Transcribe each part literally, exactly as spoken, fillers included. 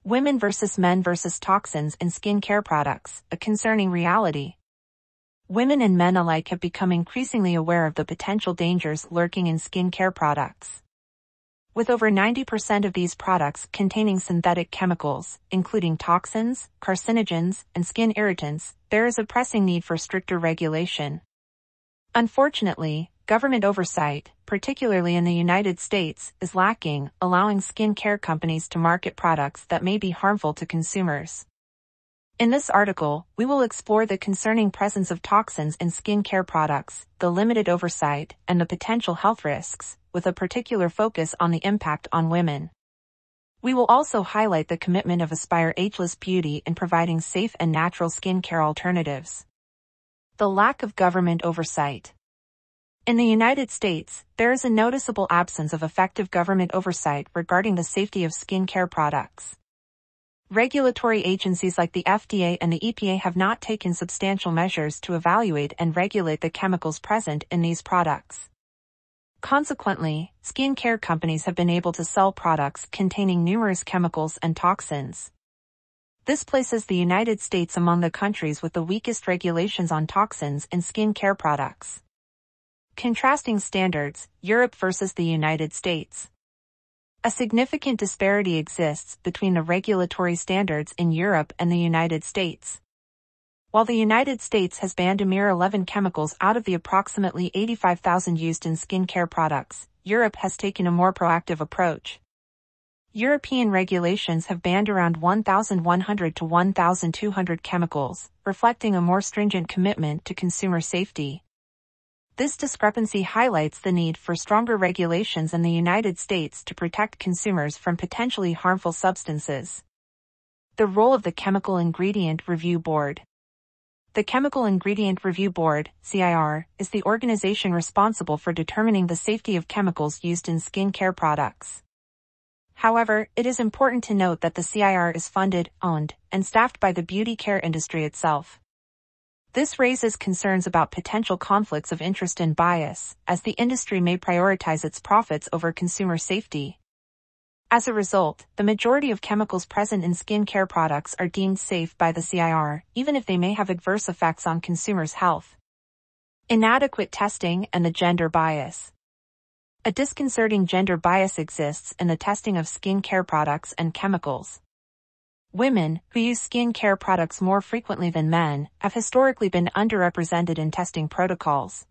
Women versus men versus toxins in skincare products, a concerning reality. Women and men alike have become increasingly aware of the potential dangers lurking in skincare products. With over ninety percent of these products containing synthetic chemicals, including toxins, carcinogens, and skin irritants, there is a pressing need for stricter regulation. Unfortunately, government oversight, particularly in the United States, is lacking, allowing skincare companies to market products that may be harmful to consumers. In this article, we will explore the concerning presence of toxins in skincare products, the limited oversight, and the potential health risks, with a particular focus on the impact on women. We will also highlight the commitment of Aspire Ageless Beauty in providing safe and natural skincare alternatives. The lack of government oversight. In the United States, there is a noticeable absence of effective government oversight regarding the safety of skincare products. Regulatory agencies like the F D A and the E P A have not taken substantial measures to evaluate and regulate the chemicals present in these products. Consequently, skincare companies have been able to sell products containing numerous chemicals and toxins. This places the United States among the countries with the weakest regulations on toxins in skincare products. Contrasting standards, Europe versus the United States. A significant disparity exists between the regulatory standards in Europe and the United States. While the United States has banned a mere eleven chemicals out of the approximately eighty-five thousand used in skincare products, Europe has taken a more proactive approach. European regulations have banned around one thousand one hundred to one thousand two hundred chemicals, reflecting a more stringent commitment to consumer safety. This discrepancy highlights the need for stronger regulations in the United States to protect consumers from potentially harmful substances. The role of the Chemical Ingredient Review Board. The Chemical Ingredient Review Board, C I R, is the organization responsible for determining the safety of chemicals used in skincare products. However, it is important to note that the C I R is funded, owned, and staffed by the beauty care industry itself. This raises concerns about potential conflicts of interest and bias, as the industry may prioritize its profits over consumer safety. As a result, the majority of chemicals present in skincare products are deemed safe by the C I R, even if they may have adverse effects on consumers' health. Inadequate testing and the gender bias. A disconcerting gender bias exists in the testing of skincare products and chemicals. Women, who use skincare products more frequently than men, have historically been underrepresented in testing protocols.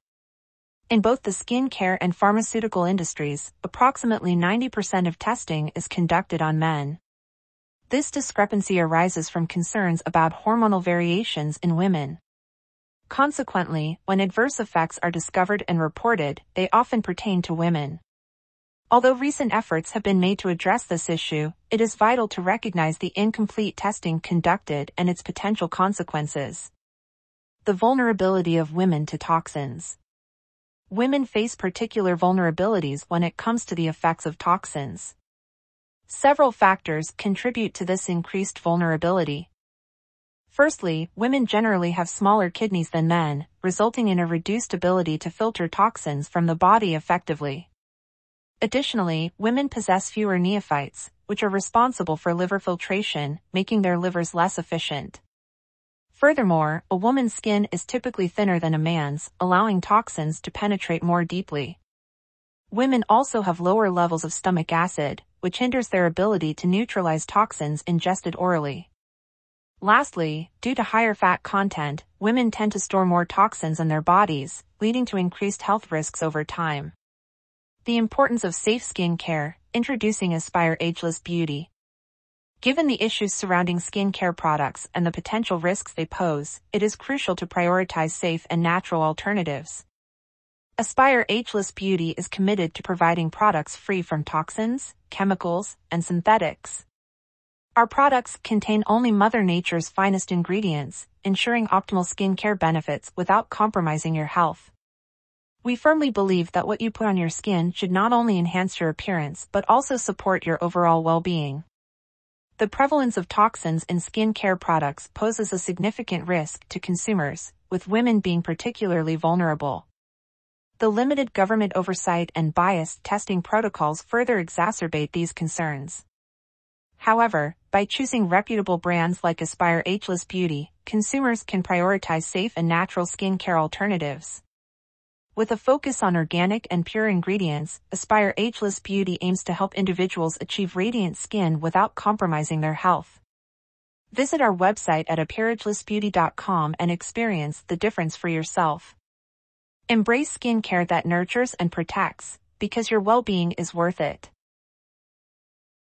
In both the skincare and pharmaceutical industries, approximately ninety percent of testing is conducted on men. This discrepancy arises from concerns about hormonal variations in women. Consequently, when adverse effects are discovered and reported, they often pertain to women. Although recent efforts have been made to address this issue, it is vital to recognize the incomplete testing conducted and its potential consequences. The vulnerability of women to toxins. Women face particular vulnerabilities when it comes to the effects of toxins. Several factors contribute to this increased vulnerability. Firstly, women generally have smaller kidneys than men, resulting in a reduced ability to filter toxins from the body effectively. Additionally, women possess fewer neophytes, which are responsible for liver filtration, making their livers less efficient. Furthermore, a woman's skin is typically thinner than a man's, allowing toxins to penetrate more deeply. Women also have lower levels of stomach acid, which hinders their ability to neutralize toxins ingested orally. Lastly, due to higher fat content, women tend to store more toxins in their bodies, leading to increased health risks over time. The importance of safe skin care, introducing Aspire Ageless Beauty. Given the issues surrounding skincare products and the potential risks they pose, it is crucial to prioritize safe and natural alternatives. Aspire Ageless Beauty is committed to providing products free from toxins, chemicals, and synthetics. Our products contain only Mother Nature's finest ingredients, ensuring optimal skincare benefits without compromising your health. We firmly believe that what you put on your skin should not only enhance your appearance but also support your overall well-being. The prevalence of toxins in skincare products poses a significant risk to consumers, with women being particularly vulnerable. The limited government oversight and biased testing protocols further exacerbate these concerns. However, by choosing reputable brands like Aspire Ageless Beauty, consumers can prioritize safe and natural skincare alternatives. With a focus on organic and pure ingredients, Aspire Ageless Beauty aims to help individuals achieve radiant skin without compromising their health. Visit our website at aspire ageless beauty dot com and experience the difference for yourself. Embrace skincare that nurtures and protects, because your well-being is worth it.